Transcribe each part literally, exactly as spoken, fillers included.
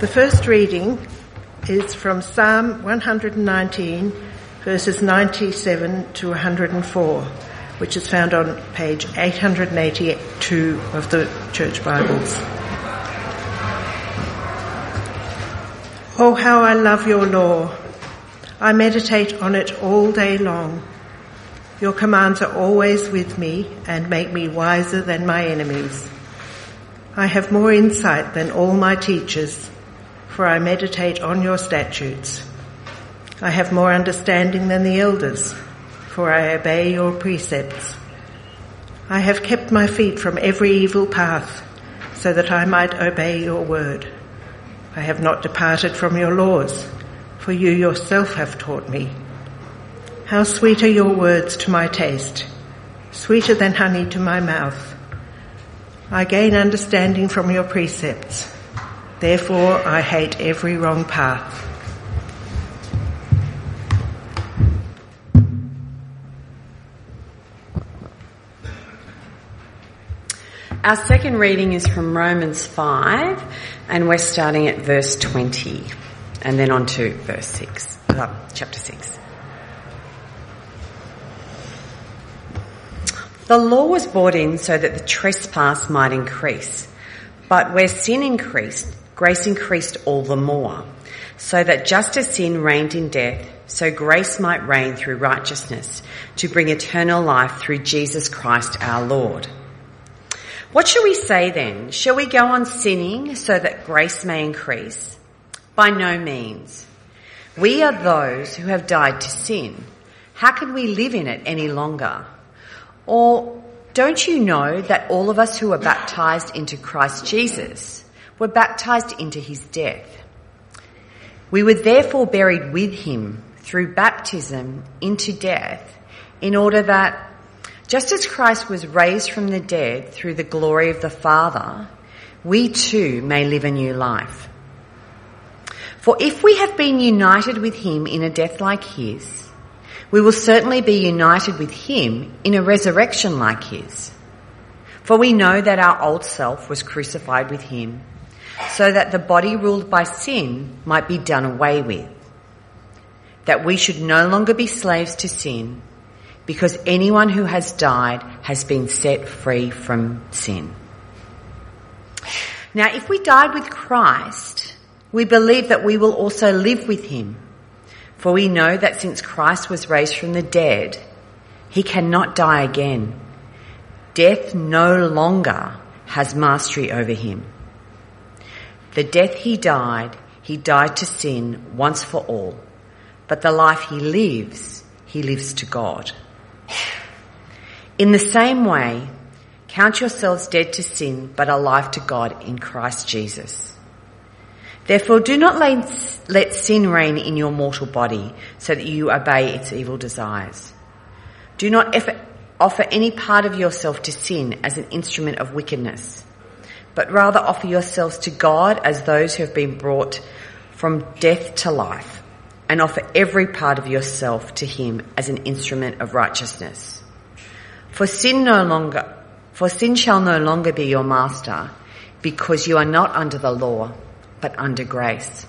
The first reading is from Psalm one hundred nineteen, verses ninety-seven to one hundred four, which is found on page eight hundred eighty-two of the Church Bibles. Oh, how I love your law. I meditate on it all day long. Your commands are always with me and make me wiser than my enemies. I have more insight than all my teachers, for I meditate on your statutes. I have more understanding than the elders, for I obey your precepts. I have kept my feet from every evil path, so that I might obey your word. I have not departed from your laws, for you yourself have taught me. How sweet are your words to my taste, sweeter than honey to my mouth. I gain understanding from your precepts. Therefore, I hate every wrong path. Our second reading is from Romans five, and we're starting at verse twenty, and then on to verse six, uh, chapter six. The law was brought in so that the trespass might increase, but where sin increased, grace increased all the more, so that just as sin reigned in death, so grace might reign through righteousness to bring eternal life through Jesus Christ our Lord. What shall we say then? Shall we go on sinning so that grace may increase? By no means. We are those who have died to sin. How can we live in it any longer? Or don't you know that all of us who were baptized into Christ Jesus were baptized into his death? We were therefore buried with him through baptism into death, in order that, just as Christ was raised from the dead through the glory of the Father, we too may live a new life. For if we have been united with him in a death like his, we will certainly be united with him in a resurrection like his. For we know that our old self was crucified with him, so that the body ruled by sin might be done away with, that we should no longer be slaves to sin, because anyone who has died has been set free from sin. Now, if we died with Christ, we believe that we will also live with him. For we know that since Christ was raised from the dead, he cannot die again. Death no longer has mastery over him. The death he died, he died to sin once for all. But the life he lives, he lives to God. In the same way, count yourselves dead to sin, but alive to God in Christ Jesus. Therefore, do not let sin reign in your mortal body, so that you obey its evil desires. Do not offer any part of yourself to sin as an instrument of wickedness, but rather offer yourselves to God as those who have been brought from death to life, and offer every part of yourself to him as an instrument of righteousness. For sin no longer, for sin shall no longer be your master, because you are not under the law, but under grace.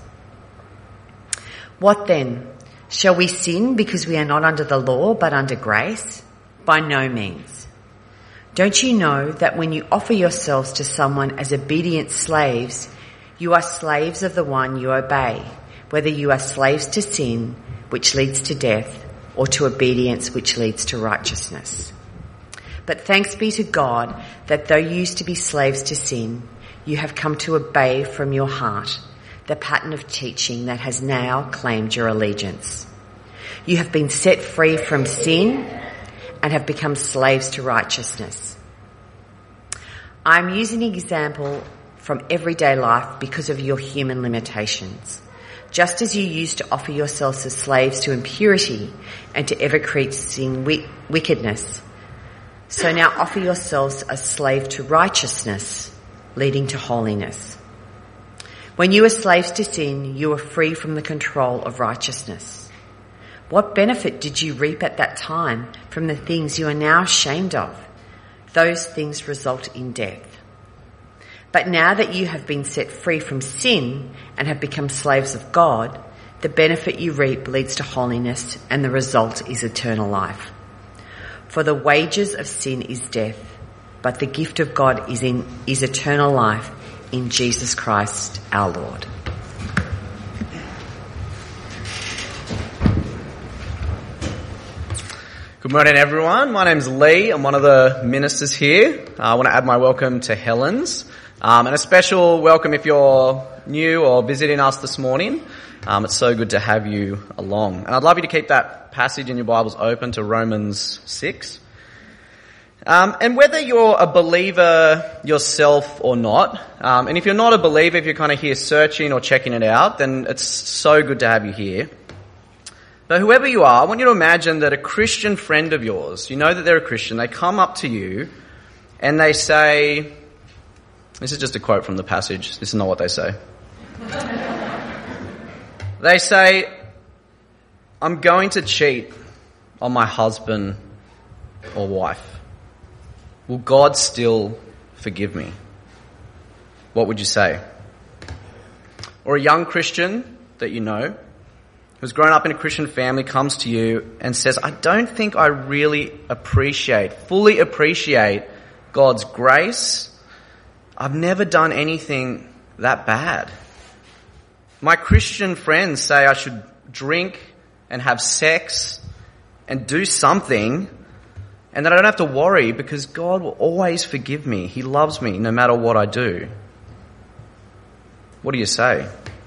What then? Shall we sin because we are not under the law, but under grace? By no means. Don't you know that when you offer yourselves to someone as obedient slaves, you are slaves of the one you obey, whether you are slaves to sin, which leads to death, or to obedience, which leads to righteousness? But thanks be to God that though you used to be slaves to sin, you have come to obey from your heart the pattern of teaching that has now claimed your allegiance. You have been set free from sin and have become slaves to righteousness. I am using an example from everyday life because of your human limitations. Just as you used to offer yourselves as slaves to impurity and to ever-increasing wickedness, so now offer yourselves as slaves to righteousness, leading to holiness. When you were slaves to sin, you were free from the control of righteousness. What benefit did you reap at that time from the things you are now ashamed of? Those things result in death. But now that you have been set free from sin and have become slaves of God, the benefit you reap leads to holiness, and the result is eternal life. For the wages of sin is death, but the gift of God is in is eternal life in Jesus Christ our Lord. Good morning, everyone. My name's Lee. I'm one of the ministers here. Uh, I want to add my welcome to Helen's, um, and a special welcome if you're new or visiting us this morning. Um, it's so good to have you along. And I'd love you to keep that passage in your Bibles open to Romans six. Um, and whether you're a believer yourself or not, um, and if you're not a believer, if you're kind of here searching or checking it out, then it's so good to have you here. But whoever you are, I want you to imagine that a Christian friend of yours, you know that they're a Christian, they come up to you and they say, this is just a quote from the passage, this is not what they say. They say, I'm going to cheat on my husband or wife. Will God still forgive me? What would you say? Or a young Christian that you know, who's grown up in a Christian family, comes to you and says, I don't think I really appreciate, fully appreciate God's grace. I've never done anything that bad. My Christian friends say I should drink and have sex and do something, and that I don't have to worry because God will always forgive me. He loves me no matter what I do. What do you say?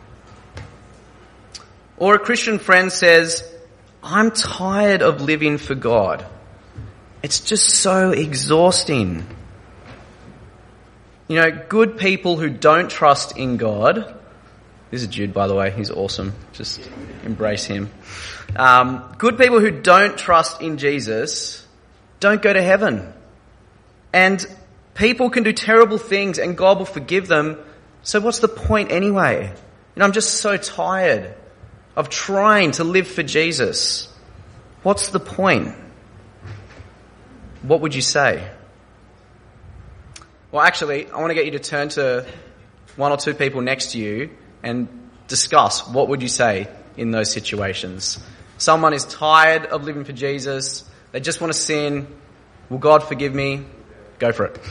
Or a Christian friend says, I'm tired of living for God. It's just so exhausting. You know, good people who don't trust in God. This is Jude, by the way. He's awesome. Just embrace him. Um, good people who don't trust in Jesus don't go to heaven. And people can do terrible things and God will forgive them. So what's the point anyway? You know, I'm just so tired of trying to live for Jesus. What's the point? What would you say? Well, actually, I want to get you to turn to one or two people next to you and discuss what would you say in those situations. Someone is tired of living for Jesus. They just want to sin. Will God forgive me? Go for it.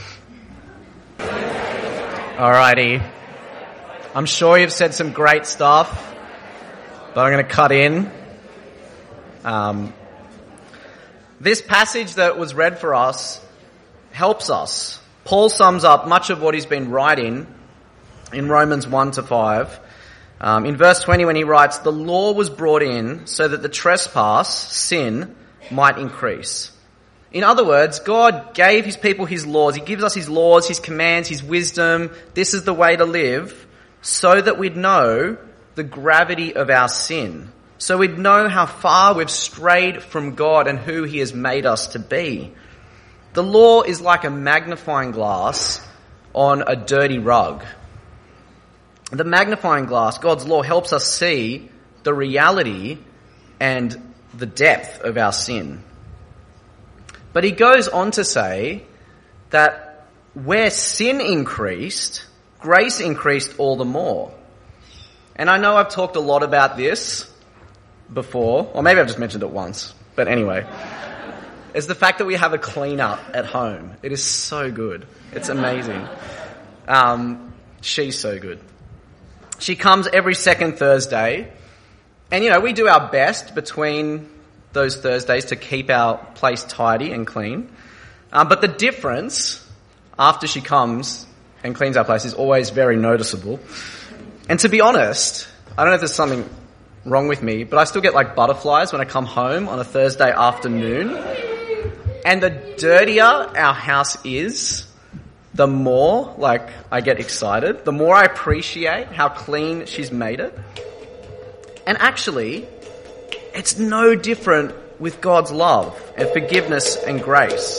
Alrighty. I'm sure you've said some great stuff, but I'm going to cut in. Um, this passage that was read for us helps us. Paul sums up much of what he's been writing in Romans one to five. Um, in verse twenty when he writes, the law was brought in so that the trespass, sin, might increase. In other words, God gave his people his laws. He gives us his laws, his commands, his wisdom. This is the way to live so that we'd know the gravity of our sin. So we'd know how far we've strayed from God and who he has made us to be. The law is like a magnifying glass on a dirty rug. The magnifying glass, God's law, helps us see the reality and the depth of our sin. But he goes on to say that where sin increased, grace increased all the more. And I know I've talked a lot about this before, or maybe I've just mentioned it once, but anyway. It's the fact that we have a cleaner at home. It is so good. It's amazing. Um, she's so good. She comes every second Thursday, and you know, we do our best between those Thursdays to keep our place tidy and clean. Um, but the difference after she comes and cleans our place is always very noticeable. And to be honest, I don't know if there's something wrong with me, but I still get like butterflies when I come home on a Thursday afternoon. And the dirtier our house is, the more like I get excited, the more I appreciate how clean she's made it. And actually, it's no different with God's love and forgiveness and grace.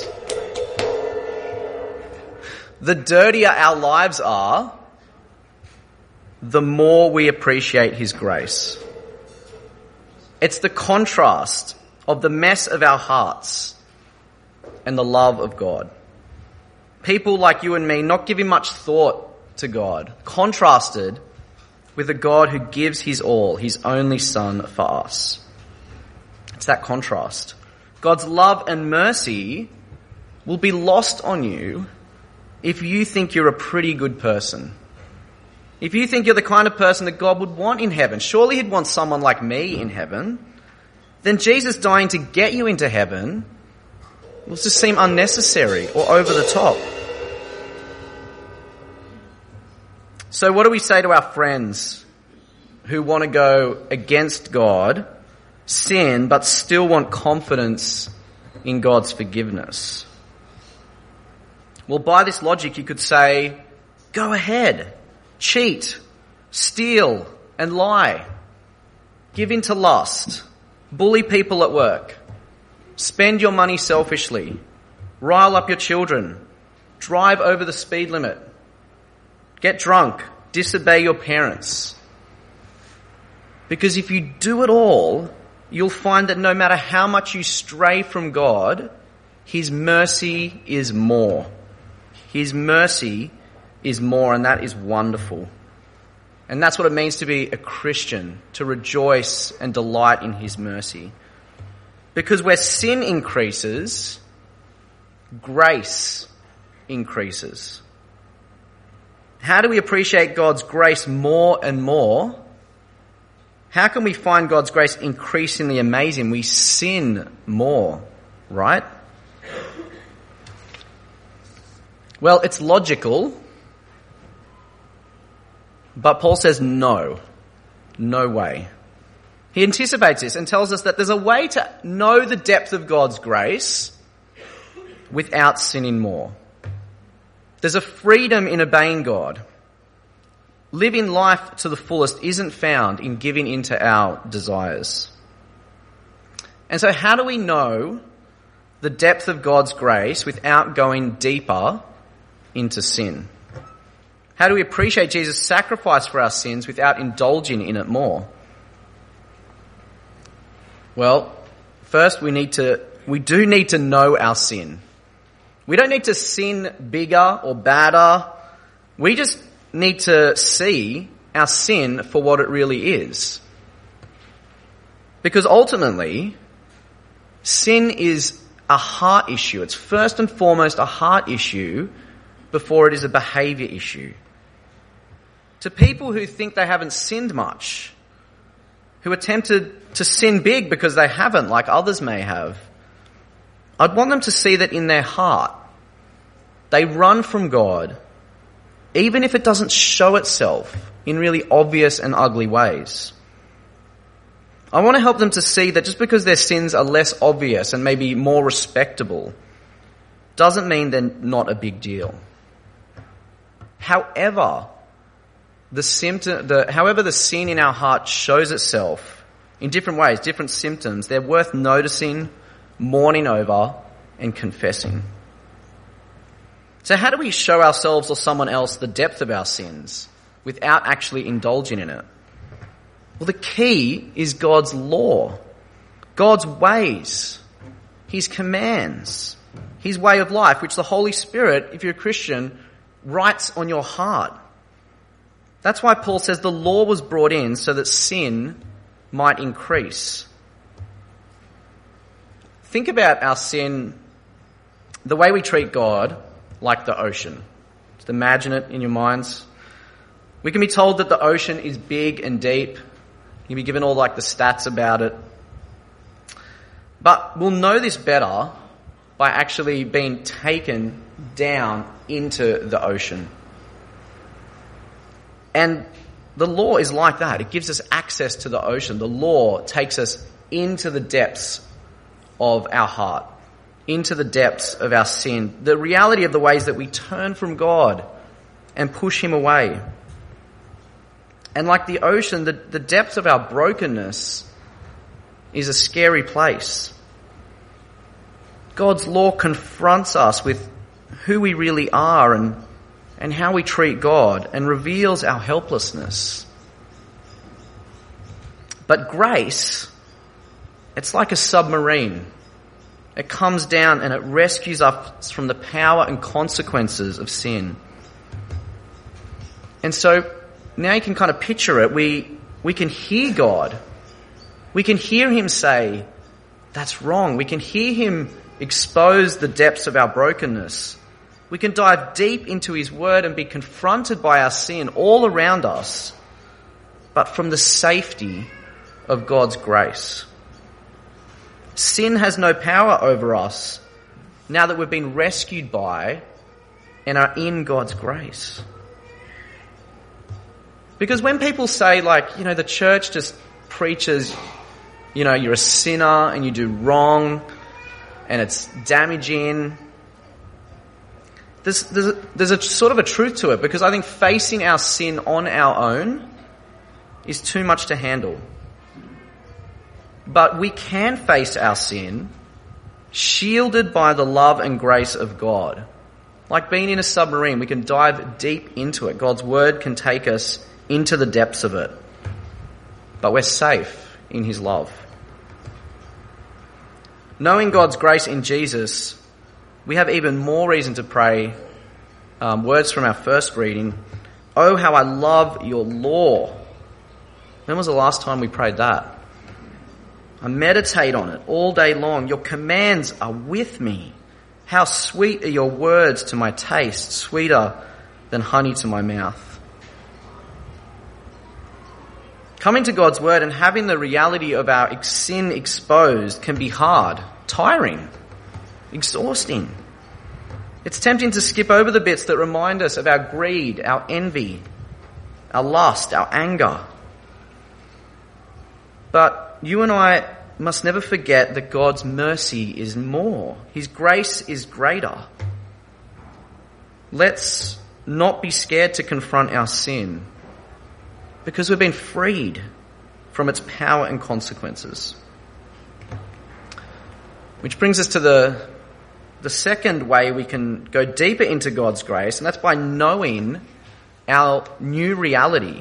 The dirtier our lives are, the more we appreciate his grace. It's the contrast of the mess of our hearts and the love of God. People like you and me not giving much thought to God, contrasted with a God who gives his all, his only Son for us. It's that contrast. God's love and mercy will be lost on you if you think you're a pretty good person. If you think you're the kind of person that God would want in heaven, surely he'd want someone like me in heaven, then Jesus dying to get you into heaven will just seem unnecessary or over the top. So what do we say to our friends who want to go against God, sin, but still want confidence in God's forgiveness? Well, by this logic, you could say, go ahead, cheat, steal, and lie. Give in to lust, bully people at work, spend your money selfishly, rile up your children, drive over the speed limit, get drunk, disobey your parents. Because if you do it all, you'll find that no matter how much you stray from God, his mercy is more. His mercy is more, and that is wonderful. And that's what it means to be a Christian, to rejoice and delight in his mercy. Because where sin increases, grace increases. How do we appreciate God's grace more and more? How can we find God's grace increasingly amazing? We sin more, right? Well, it's logical, but Paul says no, no way. He anticipates this and tells us that there's a way to know the depth of God's grace without sinning more. There's a freedom in obeying God. Living life to the fullest isn't found in giving into our desires. And so how do we know the depth of God's grace without going deeper into sin? How do we appreciate Jesus' sacrifice for our sins without indulging in it more? Well, first we need to, we do need to know our sin. We don't need to sin bigger or badder. We just need to see our sin for what it really is. Because ultimately, sin is a heart issue. It's first and foremost a heart issue before it is a behaviour issue. To people who think they haven't sinned much, who are tempted to sin big because they haven't, like others may have, I'd want them to see that in their heart, they run from God, even if it doesn't show itself in really obvious and ugly ways. I want to help them to see that just because their sins are less obvious and maybe more respectable, doesn't mean they're not a big deal. However, the symptom, the, however the sin in our heart shows itself in different ways, different symptoms, they're worth noticing, mourning over, and confessing. So how do we show ourselves or someone else the depth of our sins without actually indulging in it? Well, the key is God's law, God's ways, his commands, his way of life, which the Holy Spirit, if you're a Christian, writes on your heart. That's why Paul says the law was brought in so that sin might increase. Think about our sin, the way we treat God, like the ocean. Just imagine it in your minds. We can be told that the ocean is big and deep. You can be given all like the stats about it. But we'll know this better by actually being taken down into the ocean. And the law is like that. It gives us access to the ocean. The law takes us into the depths of our heart, into the depths of our sin, the reality of the ways that we turn from God and push him away. And like the ocean, the, the depth of our brokenness is a scary place. God's law confronts us with who we really are and, and how we treat God and reveals our helplessness. But grace, it's like a submarine. It comes down and it rescues us from the power and consequences of sin. And so now you can kind of picture it. We, we can hear God. We can hear him say, that's wrong. We can hear him expose the depths of our brokenness. We can dive deep into his word and be confronted by our sin all around us, but from the safety of God's grace. Sin has no power over us now that we've been rescued by and are in God's grace. Because when people say, like, you know, the church just preaches, you know, you're a sinner and you do wrong and it's damaging, there's, there's, a, there's a sort of a truth to it, because I think facing our sin on our own is too much to handle. But we can face our sin shielded by the love and grace of God. Like being in a submarine, we can dive deep into it. God's word can take us into the depths of it. But we're safe in his love. Knowing God's grace in Jesus, we have even more reason to pray um, words from our first reading. Oh, how I love your law. When was the last time we prayed that? I meditate on it all day long. Your commands are with me. How sweet are your words to my taste, sweeter than honey to my mouth. Coming to God's word and having the reality of our sin exposed can be hard, tiring, exhausting. It's tempting to skip over the bits that remind us of our greed, our envy, our lust, our anger. But you and I must never forget that God's mercy is more. His grace is greater. Let's not be scared to confront our sin, because we've been freed from its power and consequences. Which brings us to the, the second way we can go deeper into God's grace, and that's by knowing our new reality.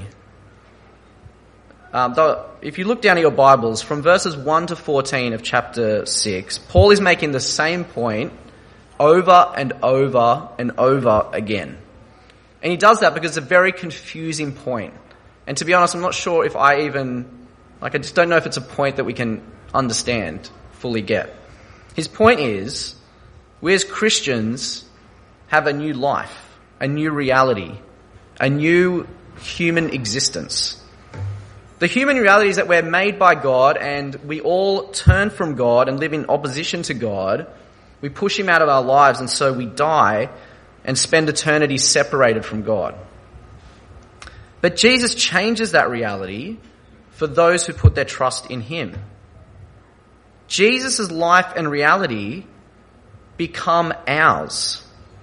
Um, though, if you look down at your Bibles, from verses one to fourteen of chapter six, Paul is making the same point over and over and over again. And he does that because it's a very confusing point. And to be honest, I'm not sure if I even, like I just don't know if it's a point that we can understand, fully get. His point is, we as Christians have a new life, a new reality, a new human existence. The human reality is that we're made by God and we all turn from God and live in opposition to God. We push him out of our lives, and so we die and spend eternity separated from God. But Jesus changes that reality for those who put their trust in him. Jesus' life and reality become ours.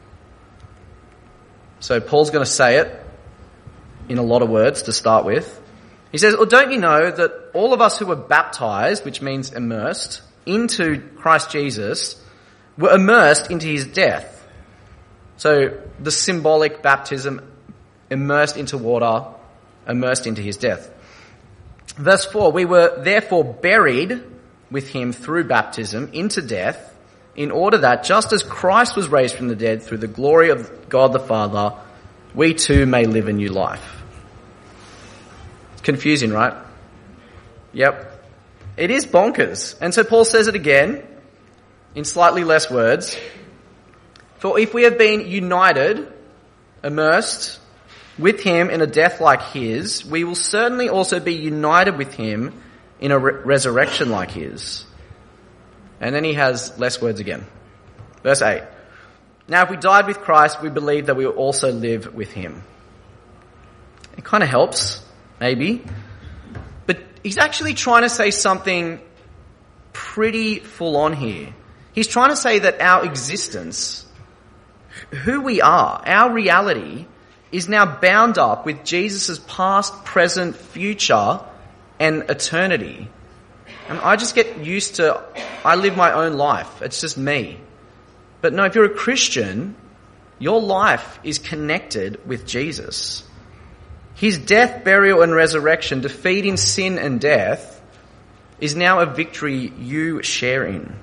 So Paul's going to say it in a lot of words to start with. He says, well, don't you know that all of us who were baptized, which means immersed, into Christ Jesus, were immersed into his death? So the symbolic baptism, immersed into water, immersed into his death. Verse four, we were therefore buried with him through baptism into death, in order that just as Christ was raised from the dead through the glory of God the Father, we too may live a new life. Confusing, right? Yep. It is bonkers. And so Paul says it again in slightly less words. For if we have been united, immersed with him in a death like his, we will certainly also be united with him in a re- resurrection like his. And then he has less words again. Verse eight. Now if we died with Christ, we believe that we will also live with him. It kind of helps. Maybe. But he's actually trying to say something pretty full on here. He's trying to say that our existence, who we are, our reality, is now bound up with Jesus' past, present, future, and eternity. And I just get used to, I live my own life. It's just me. But no, if you're a Christian, your life is connected with Jesus. His death, burial, and resurrection, defeating sin and death, is now a victory you share in.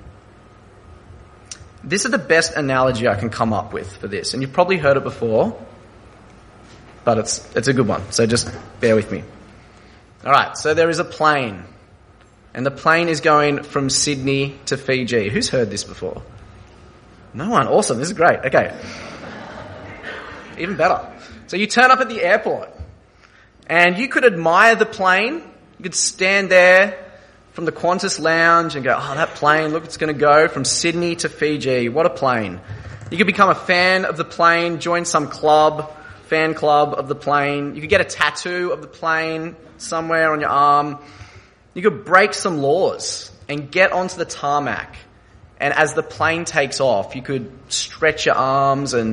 This is the best analogy I can come up with for this, and you've probably heard it before. but it's it's a good one, so just bear with me. All right, so there is a plane, and the plane is going from Sydney to Fiji. Who's heard this before? No one. Awesome. This is great. Okay. Even better. So you turn up at the airport, and you could admire the plane. You could stand there from the Qantas lounge and go, oh, that plane, look, it's going to go from Sydney to Fiji. What a plane. You could become a fan of the plane, join some club, fan club of the plane. You could get a tattoo of the plane somewhere on your arm. You could break some laws and get onto the tarmac. And as the plane takes off, you could stretch your arms and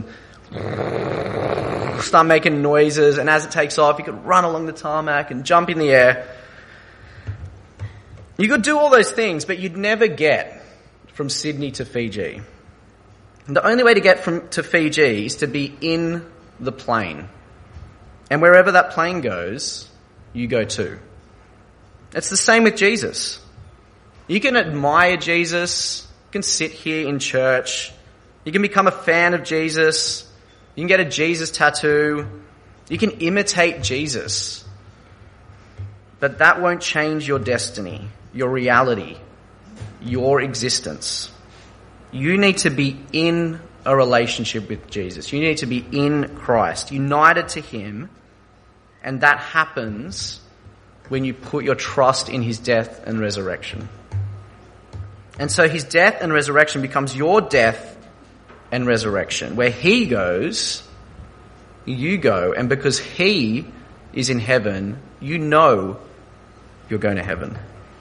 start making noises. And as it takes off, you could run along the tarmac and jump in the air. You could do all those things, but you'd never get from Sydney to Fiji. And the only way to get from to Fiji is to be in the plane. And wherever that plane goes, you go too. It's the same with Jesus. You can admire Jesus. You can sit here in church. You can become a fan of Jesus. You can get a Jesus tattoo. You can imitate Jesus. But that won't change your destiny, your reality, your existence. You need to be in a relationship with Jesus. You need to be in Christ, united to him, and that happens when you put your trust in his death and resurrection. And so his death and resurrection becomes your death and resurrection. Where he goes, you go, and because he is in heaven, you know you're going to heaven.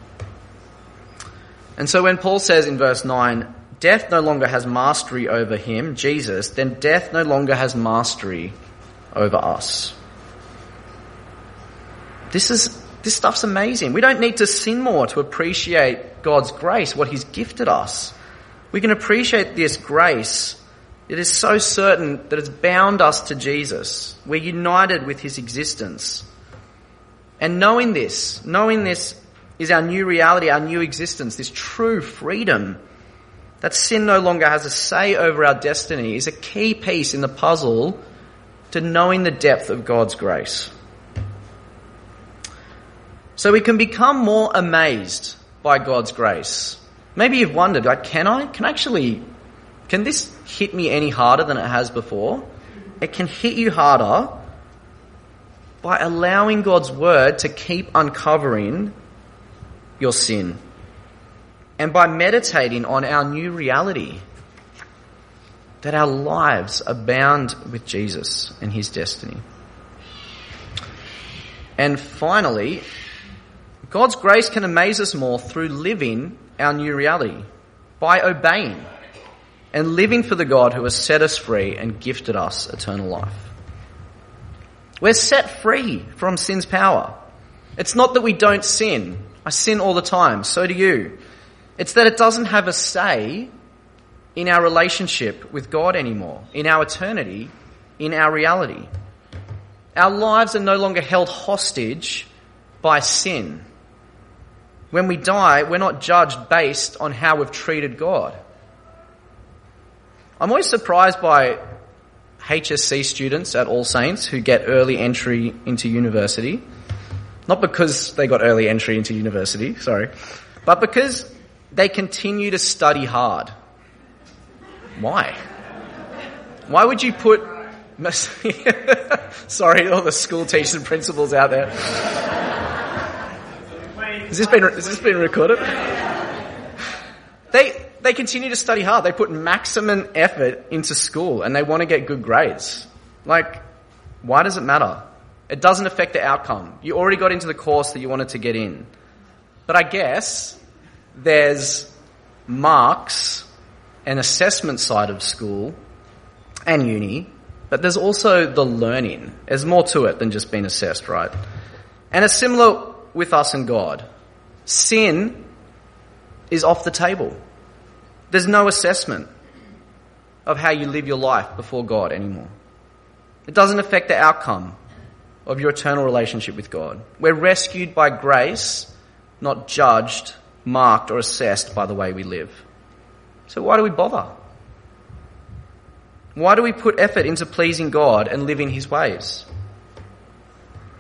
And so when Paul says in verse nine, death no longer has mastery over him, Jesus, then death no longer has mastery over us. This is, this stuff's amazing. We don't need to sin more to appreciate God's grace, what he's gifted us. We can appreciate this grace. It is so certain that it's bound us to Jesus. We're united with his existence. And knowing this, knowing this is our new reality, our new existence, this true freedom, that sin no longer has a say over our destiny, is a key piece in the puzzle to knowing the depth of God's grace. So we can become more amazed by God's grace. Maybe you've wondered, like, can I? Can actually, can this hit me any harder than it has before? It can hit you harder by allowing God's word to keep uncovering your sin, and by meditating on our new reality, that our lives are bound with Jesus and his destiny. And finally, God's grace can amaze us more through living our new reality, by obeying and living for the God who has set us free and gifted us eternal life. We're set free from sin's power. It's not that we don't sin. I sin all the time. So do you. It's that it doesn't have a say in our relationship with God anymore, in our eternity, in our reality. Our lives are no longer held hostage by sin. When we die, we're not judged based on how we've treated God. I'm always surprised by H S C students at All Saints who get early entry into university. Not because they got early entry into university, sorry, but because they continue to study hard. Why? Why would you put... Sorry, all the school teachers and principals out there. Has this been, has this been recorded? They, they continue to study hard. They put maximum effort into school and they want to get good grades. Like, why does it matter? It doesn't affect the outcome. You already got into the course that you wanted to get in. But I guess there's marks and assessment side of school and uni, but there's also the learning. There's more to it than just being assessed, right? And it's similar with us and God. Sin is off the table. There's no assessment of how you live your life before God anymore. It doesn't affect the outcome of your eternal relationship with God. We're rescued by grace, not judged, marked, or assessed by the way we live. So why do we bother? Why do we put effort into pleasing God and living his ways?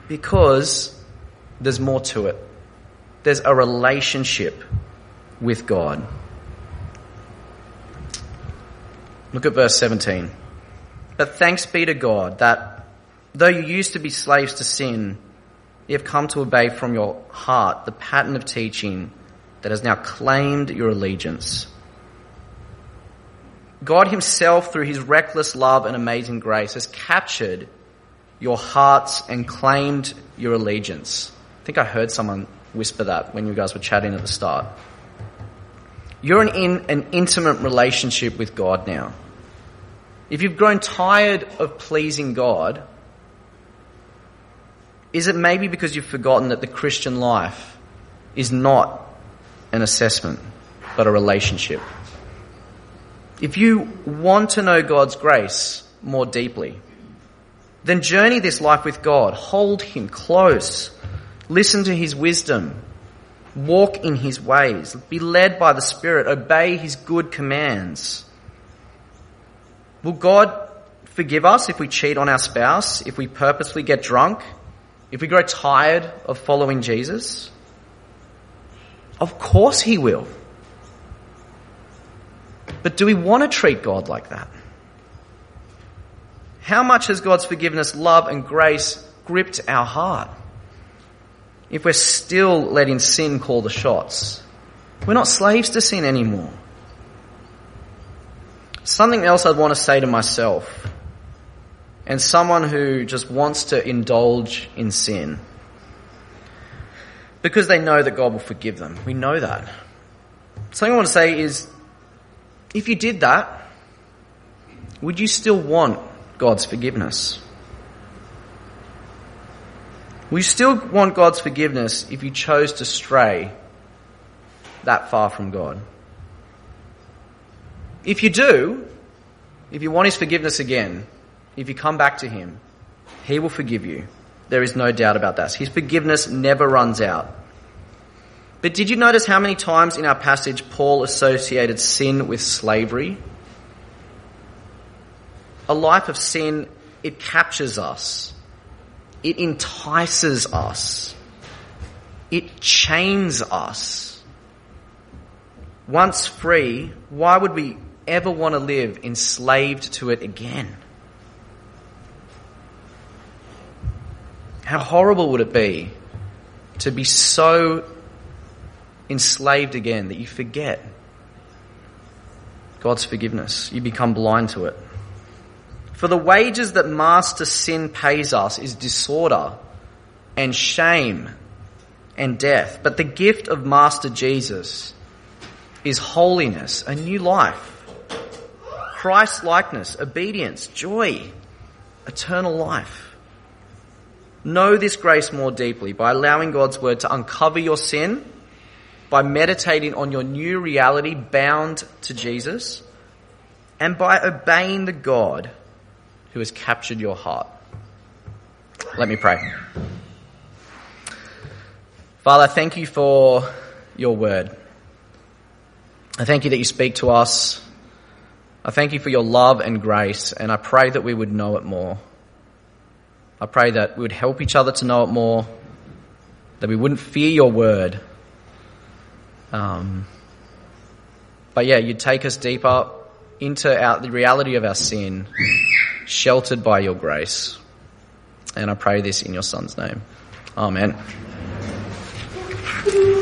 Because there's more to it. There's a relationship with God. Look at verse seventeen. But thanks be to God that though you used to be slaves to sin, you have come to obey from your heart the pattern of teaching that has now claimed your allegiance. God himself, through his reckless love and amazing grace, has captured your hearts and claimed your allegiance. I think I heard someone whisper that when you guys were chatting at the start. You're in, in an intimate relationship with God now. If you've grown tired of pleasing God, is it maybe because you've forgotten that the Christian life is not an assessment, but a relationship? If you want to know God's grace more deeply, then journey this life with God. Hold him close. Listen to his wisdom. Walk in his ways. Be led by the Spirit. Obey his good commands. Will God forgive us if we cheat on our spouse, if we purposely get drunk, if we grow tired of following Jesus? Of course he will. But do we want to treat God like that? How much has God's forgiveness, love and grace gripped our heart? If we're still letting sin call the shots, we're not slaves to sin anymore. Something else I'd want to say to myself, and someone who just wants to indulge in sin because they know that God will forgive them. We know that. Something I want to say is, if you did that, would you still want God's forgiveness? Will you still want God's forgiveness if you chose to stray that far from God? If you do, if you want his forgiveness again, if you come back to him, he will forgive you. There is no doubt about that. His forgiveness never runs out. But did you notice how many times in our passage Paul associated sin with slavery? A life of sin, it captures us. It entices us. It chains us. Once free, why would we ever want to live enslaved to it again? How horrible would it be to be so enslaved again that you forget God's forgiveness? You become blind to it. For the wages that master sin pays us is disorder and shame and death. But the gift of Master Jesus is holiness, a new life, Christ-likeness, obedience, joy, eternal life. Know this grace more deeply by allowing God's word to uncover your sin, by meditating on your new reality bound to Jesus, and by obeying the God who has captured your heart. Let me pray. Father, I thank you for your word. I thank you that you speak to us. I thank you for your love and grace, and I pray that we would know it more. I pray that we would help each other to know it more, that we wouldn't fear your word. Um, but yeah, you'd take us deeper into our, the reality of our sin, sheltered by your grace. And I pray this in your Son's name. Amen.